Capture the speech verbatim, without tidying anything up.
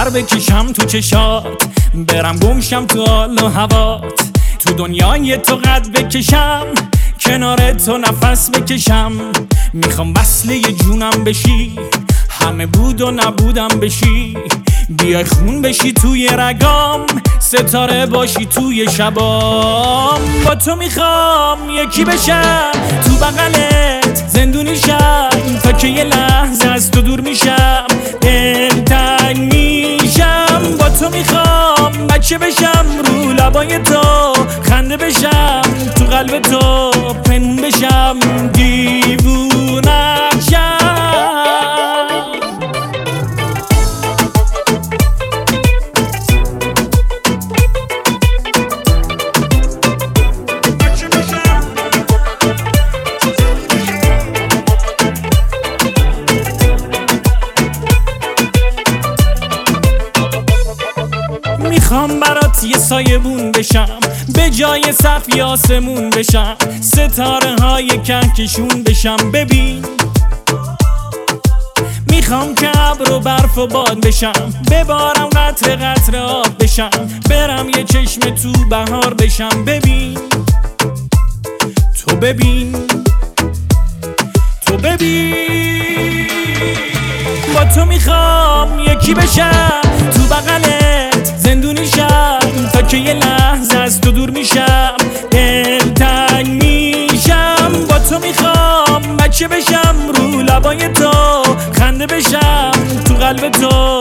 سر بکشم تو چشات، برم گمشم تو حال و هوات، تو دنیای تو قد بکشم، کنار تو نفس بکشم. میخوام وصله جونم بشی، همه بود و نبودم بشی، بیای خون بشی توی رگام، ستاره باشی توی شبام. با تو میخوام یکی بشم، تو بغلت زندونی شم، تا که یه لحظه از تو دور میشم، دلتنگ میشم. با تو میخوام بچه بشم، رو لبای تو خنده بشم، تو قلب تو پنهون بشم، دیوونم شم. میخوام برات یه سایبون بشم، به جای سقف آسمون بشم، ستاره های کهکشون بشم. ببین میخوام که ابر و برف و باد بشم، ببارم قطره قطره آب بشم، برم یه چشم تو بهار بشم. ببین تو ببین تو ببین با تو میخوام یکی بشم، تو بغلت زندونی شم، تا که یه لحظه از تو دور میشم، دلتنگ میشم. با تو میخوام بچه بشم، رو لبای تو خنده بشم، تو قلب تو